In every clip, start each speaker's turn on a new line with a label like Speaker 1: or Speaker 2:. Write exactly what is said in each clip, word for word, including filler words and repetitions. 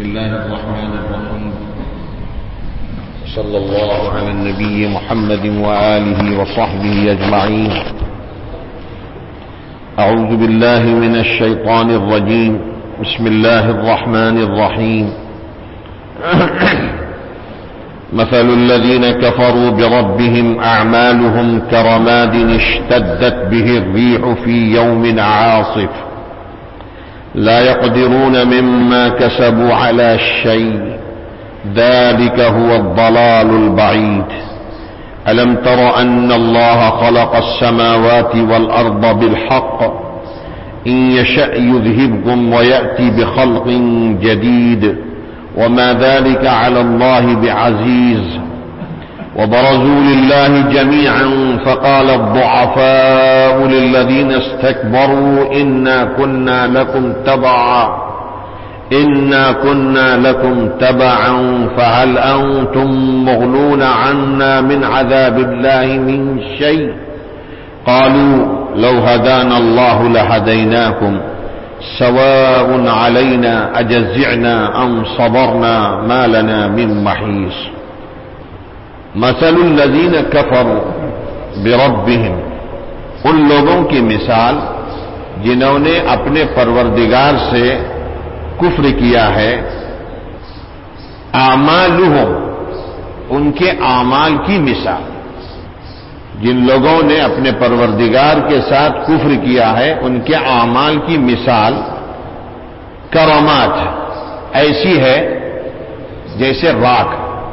Speaker 1: الله الرحمن الرحيم. صلى الله على النبي محمد وآله وصحبه أجمعين. أعوذ بالله من الشيطان الرجيم. بسم الله الرحمن الرحيم. مثل الذين كفروا بربهم أعمالهم كرماد اشتدت به الريح في يوم عاصف لا يقدرون مما كسبوا على شيء ذلك هو الضلال البعيد. ألم تر أن الله خلق السماوات والأرض بالحق إن يشأ يذهبكم ويأتي بخلق جديد وما ذلك على الله بعزيز. وبرزوا لله جميعا فقال الضعفاء للذين استكبروا إنا كنا لكم تبعا إنا كنا لكم تبعا فهل أنتم مغنون عنا من عذاب الله من شيء قالوا لو هدانا الله لهديناكم سواء علينا أجزعنا أم صبرنا ما لنا من محيص. مثل الذين كفروا بربهم، ان لوگوں کی مثال جنہوں نے اپنے پروردگار سے کفر کیا ہے، اعمالهم، ان کے اعمال کی مثال. جن لوگوں نے اپنے پروردگار کے ساتھ کفر کیا ہے ان کے اعمال کی مثال کرامات ایسی ہے جیسے راکھ.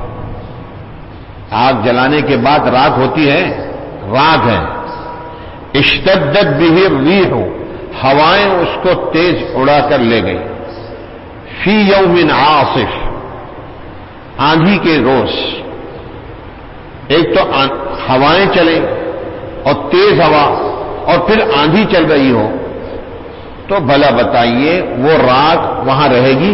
Speaker 1: آگ جلانے کے بعد راکھ ہوتی ہے، راکھ ہے. اشتدت به الریح، ہوائیں اس کو تیز اڑا کر لے گئی. فی یوم عاصف، آندھی کے روز. ایک تو ہوائیں چلیں اور تیز ہوا اور پھر آندھی چل رہی ہو تو بھلا بتائیے وہ راکھ وہاں رہے گی؟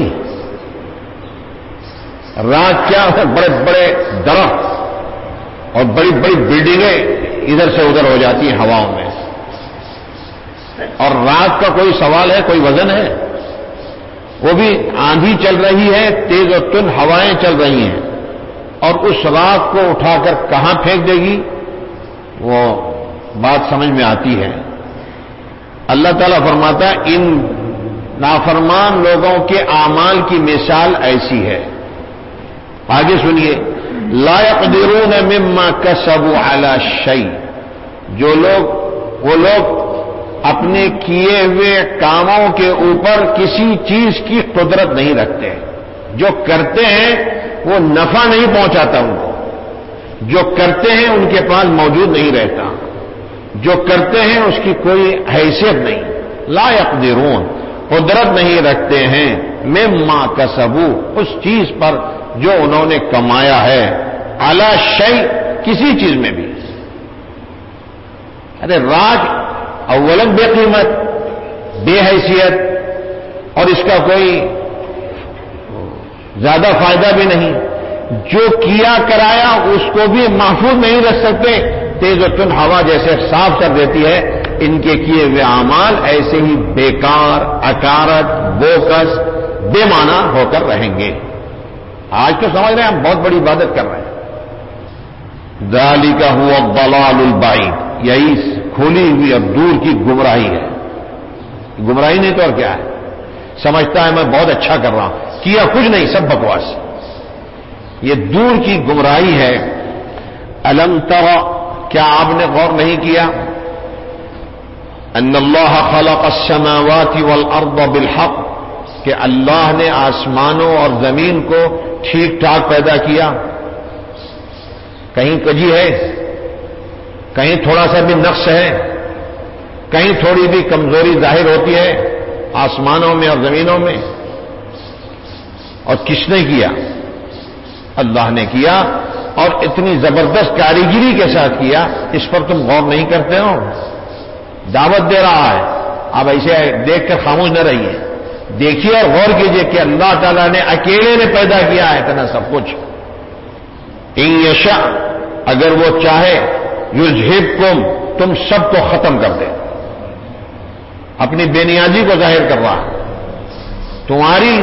Speaker 1: راکھ کیا ہے؟ بڑے بڑے درخت اور بڑی بڑی بلڈنگیں ادھر سے ادھر ہو جاتی ہیں ہواؤں میں. اور راکھ کا کوئی سوال ہے؟ کوئی وزن ہے؟ وہ بھی آندھی چل رہی ہے، تیز اور تند ہوائیں چل رہی ہیں، اور اس راکھ کو اٹھا کر کہاں پھینک دے گی؟ وہ بات سمجھ میں آتی ہے. اللہ تعالیٰ فرماتا ہے ان نافرمان لوگوں کے اعمال کی مثال ایسی ہے. آگے سنیے، لا يقدرون مما كسبوا على شيء، جو لوگ وہ لوگ اپنے کیے ہوئے کاموں کے اوپر کسی چیز کی قدرت نہیں رکھتے. جو کرتے ہیں وہ نفع نہیں پہنچاتا ان کو، جو کرتے ہیں ان کے پاس موجود نہیں رہتا، جو کرتے ہیں اس کی کوئی حیثیت نہیں. لا يقدرون، قدرت نہیں رکھتے ہیں مما کسبوا، اس چیز پر جو انہوں نے کمایا ہے، علی شیء، کسی چیز میں بھی. ارے راج اولاً بے قیمت، بے حیثیت، اور اس کا کوئی زیادہ فائدہ بھی نہیں. جو کیا کرایا اس کو بھی محفوظ نہیں رکھ سکتے، تیز و تند ہوا جیسے صاف کر دیتی ہے. ان کے کیے ہوئے اعمال ایسے ہی بیکار، اکارت، بوکس، بے معنی ہو کر رہیں گے. آج تو سمجھ رہے ہیں ہم بہت بڑی عبادت کر رہے ہیں. ذالک هو الضلال البعید، یہی کھلی ہوئی اور دور کی گمراہی ہے. گمراہی نہیں تو اور کیا ہے؟ سمجھتا ہے میں بہت اچھا کر رہا ہوں، کیا کچھ نہیں، سب بکواس. یہ دور کی گمراہی ہے. الم تر، کیا آپ نے غور نہیں کیا؟ ان اللہ خلق السماوات والارض بالحق، کہ اللہ نے آسمانوں اور زمین کو ٹھیک ٹھاک پیدا کیا. کہیں کجی ہے، کہیں تھوڑا سا بھی نقص ہے، کہیں تھوڑی بھی کمزوری ظاہر ہوتی ہے آسمانوں میں اور زمینوں میں؟ اور کس نے کیا؟ اللہ نے کیا، اور اتنی زبردست کاریگری کے ساتھ کیا. اس پر تم غور نہیں کرتے ہو؟ دعوت دے رہا ہے، آپ ایسے دیکھ کر خاموش نہ رہیے، دیکھیے اور غور کیجئے کہ اللہ تعالیٰ نے اکیلے نے پیدا کیا ہے اتنا سب کچھ. ان یشاء، اگر وہ چاہے، یذہبکم، تم سب کو ختم کر دے. اپنی بے نیازی کو ظاہر کر رہا ہے. تمہاری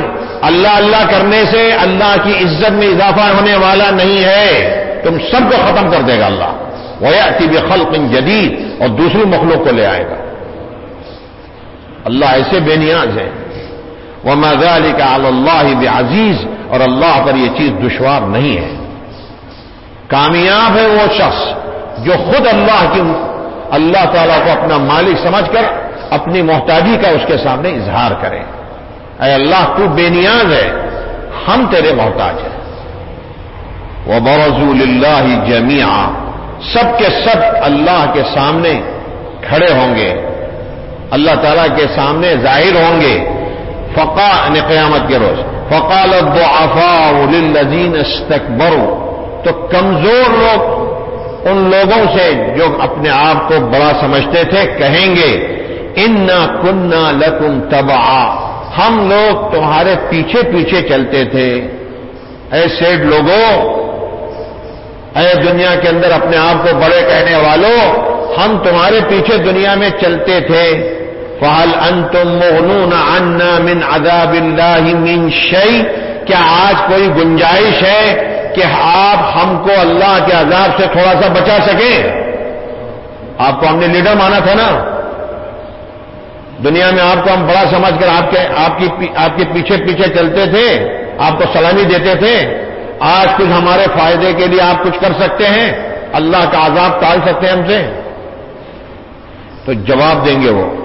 Speaker 1: اللہ اللہ کرنے سے اللہ کی عزت میں اضافہ ہونے والا نہیں ہے، تم سب کو ختم کر دے گا اللہ۔ وَيَأْتِ بِخَلْقٍ جَدِيدٍ، اور دوسری مخلوق کو لے آئے گا۔ اللہ ایسے بے نیاز ہے۔ وَمَا ذَلِكَ عَلَى اللَّهِ بِعَزِيزٍ، اور اللہ پر یہ چیز دشوار نہیں ہے۔ کامیاب ہے وہ شخص جو خود اللہ کی اللہ تعالیٰ کو اپنا مالک سمجھ کر اپنی محتاجی کا اس کے سامنے اظہار کرے۔ اے اللہ تو بے نیاز ہے، ہم تیرے محتاج ہیں۔ وَبَرَزُوا لِلَّهِ جَمِيعًا، سب کے سب اللہ کے سامنے کھڑے ہوں گے، اللہ تعالیٰ کے سامنے ظاہر ہوں گے۔ فقا نے قیامت کے روز فقال الضعفاء للذین استکبروا، تو کمزور لوگ ان لوگوں سے جو اپنے آپ کو بڑا سمجھتے تھے کہیں گے انا کنا لکم تبعا، ہم لوگ تمہارے پیچھے پیچھے چلتے تھے۔ اے سیڈ لوگوں، اے دنیا کے اندر اپنے آپ کو بڑے کہنے والوں، ہم تمہارے پیچھے دنیا میں چلتے تھے۔ فَهَلْ أَنْتُمْ مُغْنُونَ عَنَّا مِنْ عَذَابِ اللَّهِ مِنْ شَيْءٍ، کیا آج کوئی گنجائش ہے کہ آپ ہم کو اللہ کے عذاب سے تھوڑا سا بچا سکیں؟ آپ کو ہم نے لیڈر مانا تھا نا، دنیا میں آپ کو ہم بڑا سمجھ کر آپ کے آپ کی آپ کے پیچھے پیچھے چلتے تھے، آپ کو سلامی دیتے تھے۔ آج کچھ ہمارے فائدے کے لیے آپ کچھ کر سکتے ہیں، اللہ کا عذاب ٹال سکتے ہیں ہم سے؟ تو جواب دیں گے وہ،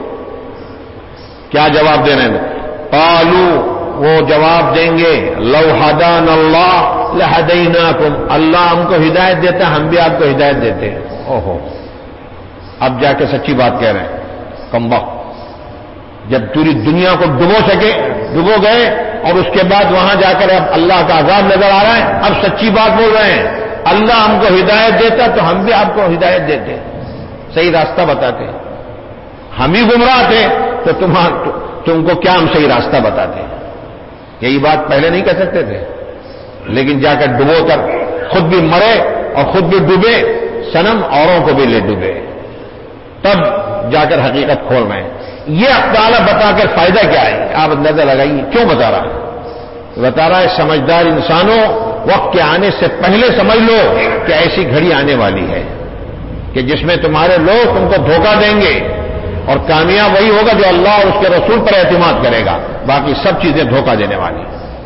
Speaker 1: کیا جواب دے رہے ہیں؟ قالوا، وہ جواب دیں گے لو ہدانا اللہ لہدیناکم، اللہ ہم کو ہدایت دیتا ہم بھی آپ کو ہدایت دیتے ہیں۔ اوہو، اب جا کے سچی بات کہہ رہے ہیں، کم وقت، جب پوری دنیا کو ڈبو سکے ڈبو گئے اور اس کے بعد وہاں جا کر اب اللہ کا عذاب نظر آ رہا ہے، اب سچی بات بول رہے ہیں، اللہ ہم کو ہدایت دیتا تو ہم بھی آپ کو ہدایت دیتے، صحیح راستہ بتاتے۔ ہم ہی گمراہ تھے تو تمہار تم کو کیا ہم صحیح راستہ بتاتے؟ یہی بات پہلے نہیں کہہ سکتے تھے؟ لیکن جا کر ڈبو کر خود بھی مرے اور خود بھی ڈوبے، صنم اوروں کو بھی لے ڈوبے، تب جا کر حقیقت کھول رہے ہیں۔ یہ اقدالہ بتا کر فائدہ کیا ہے؟ آپ اندازہ لگائیے کیوں بتا رہا ہے؟ بتا رہا ہے سمجھدار انسانوں، وقت کے آنے سے پہلے سمجھ لو کہ ایسی گھڑی آنے والی ہے کہ جس میں تمہارے لوگ تم کو دھوکہ دیں گے، اور کامیاب وہی ہوگا جو اللہ اور اس کے رسول پر اعتماد کرے گا، باقی سب چیزیں دھوکہ دینے والی۔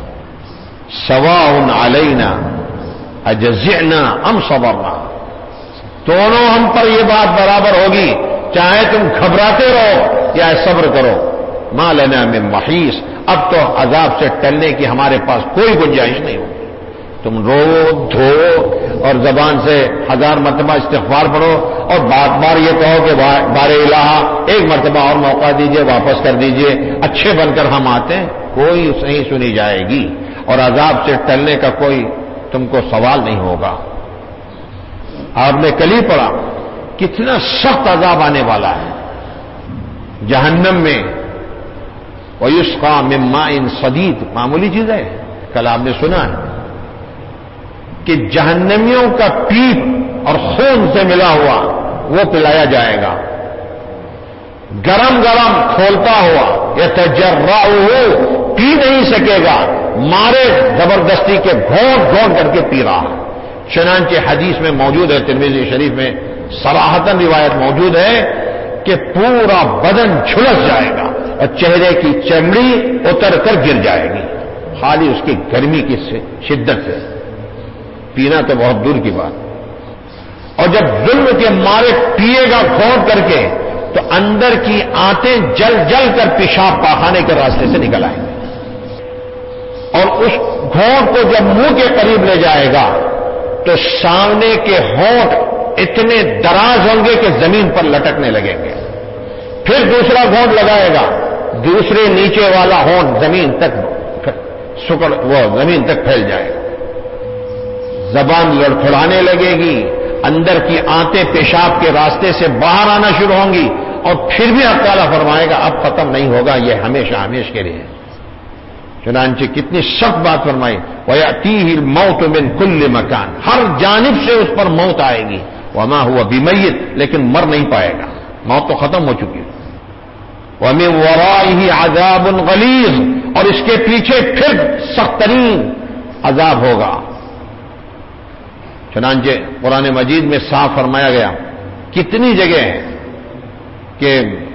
Speaker 1: سواء علینا اجزعنا ام صبرنا، دونوں ہم پر یہ بات برابر ہوگی، چاہے تم گھبراتے رہو یا صبر کرو۔ ما لنا من محیص، اب تو عذاب سے ٹلنے کی ہمارے پاس کوئی گنجائش نہیں ہوگی۔ تم رو دھو اور زبان سے ہزار مرتبہ استغفار پڑھو اور بار بار یہ کہو کہ بار الہ ایک مرتبہ اور موقع دیجئے، واپس کر دیجئے، اچھے بن کر ہم آتے ہیں، کوئی نہیں سنی جائے گی اور عذاب سے ٹلنے کا کوئی تم کو سوال نہیں ہوگا۔ آپ نے کل ہی پڑھا کتنا سخت عذاب آنے والا ہے جہنم میں، وَيُسْقَى مِن مَّاءٍ صَدِيدٍ، معمولی چیز ہے، کل آپ نے سنا ہے کہ جہنمیوں کا پیپ اور خون سے ملا ہوا وہ پلایا جائے گا، گرم گرم کھولتا ہوا، یتجرعہ، پی نہیں سکے گا، مارے زبردستی کے گھونٹ گھونٹ کر کے پی رہا۔ چنانچہ حدیث میں موجود ہے، ترمذی شریف میں صراحتاً روایت موجود ہے کہ پورا بدن جھلس جائے گا اور چہرے کی چمڑی اتر کر گر جائے گی، خالی اس کی گرمی کی شدت سے، پینا تو بہت دور کی بات۔ اور جب ظلم کے مارے پیے گا گھونٹ کر کے تو اندر کی آنتیں جل جل کر پیشاب پاخانے کے راستے سے نکل آئیں گے، اور اس گھونٹ کو جب منہ کے قریب لے جائے گا تو سامنے کے ہونٹ اتنے دراز ہوں گے کہ زمین پر لٹکنے لگیں گے، پھر دوسرا گھونٹ لگائے گا، دوسرے نیچے والا ہونٹ زمین تک سکڑ وہ زمین تک پھیل جائے گا، زبان لڑکھڑانے لگے گی، اندر کی آنتیں پیشاب کے راستے سے باہر آنا شروع ہوں گی، اور پھر بھی اللہ تعالیٰ فرمائے گا اب ختم نہیں ہوگا، یہ ہمیشہ ہمیشہ کے لیے۔ چنانچہ کتنی سخت بات فرمائی، وَيَأْتِيهِ الْمَوْتُ مِنْ كُلِّ مَكَانٍ، ہر جانب سے اس پر موت آئے گی، وَمَا هُوَ بِمَيِّتٍ، لیکن مر نہیں پائے گا، موت تو ختم ہو چکی ہے۔ وَمِن وَرَائِهِ عَذَابٌ غَلِيظٌ، اور اس کے پیچھے پھر سخت ترین عذاب ہوگا۔ چنانچہ قرآن مجید میں صاف فرمایا گیا، کتنی جگہ ہے کہ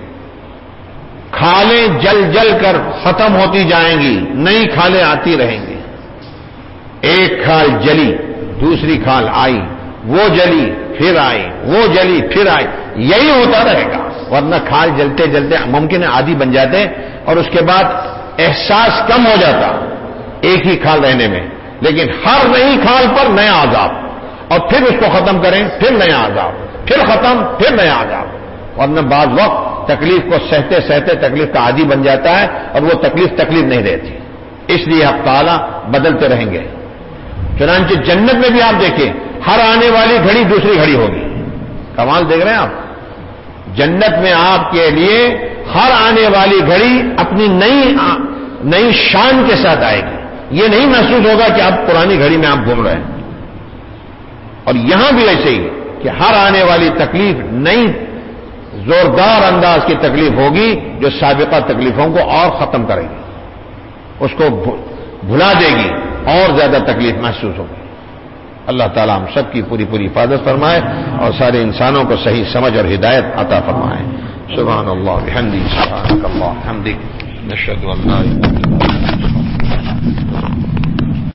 Speaker 1: کھالیں جل جل کر ختم ہوتی جائیں گی، نئی کھالیں آتی رہیں گی۔ ایک کھال جلی، دوسری کھال آئی، وہ جلی پھر آئی، وہ جلی پھر آئی، یہی ہوتا رہے گا، ورنہ کھال جلتے جلتے ممکن ہے عادی بن جاتے اور اس کے بعد احساس کم ہو جاتا ایک ہی کھال رہنے میں، لیکن ہر نئی کھال پر نیا عذاب، اور پھر اس کو ختم کریں پھر نیا عذاب، پھر ختم پھر نیا عذاب، ورنہ بعض وقت تکلیف کو سہتے سہتے تکلیف کا عادی بن جاتا ہے اور وہ تکلیف تکلیف نہیں رہتی، اس لیے آپ تعالیٰ بدلتے رہیں گے۔ چنانچہ جنت میں بھی آپ دیکھیں، ہر آنے والی گھڑی دوسری گھڑی ہوگی۔ کمال دیکھ رہے ہیں آپ، جنت میں آپ کے لیے ہر آنے والی گھڑی اپنی نئی نئی شان کے ساتھ آئے گی، یہ نہیں محسوس ہوگا کہ اب پرانی گھڑی میں آپ گھوم رہے ہیں۔ اور یہاں بھی ایسے ہی کہ ہر آنے والی تکلیف نئی زوردار انداز کی تکلیف ہوگی جو سابقہ تکلیفوں کو اور ختم کرے گی، اس کو بھلا دے گی، اور زیادہ تکلیف محسوس ہوگی۔ اللہ تعالیٰ ہم سب کی پوری پوری حفاظت فرمائے اور سارے انسانوں کو صحیح سمجھ اور ہدایت عطا فرمائے۔ سبحان اللہ بحمدہ، سبحانک اللہم وبحمدک، نشہد ان لا الہ الا انت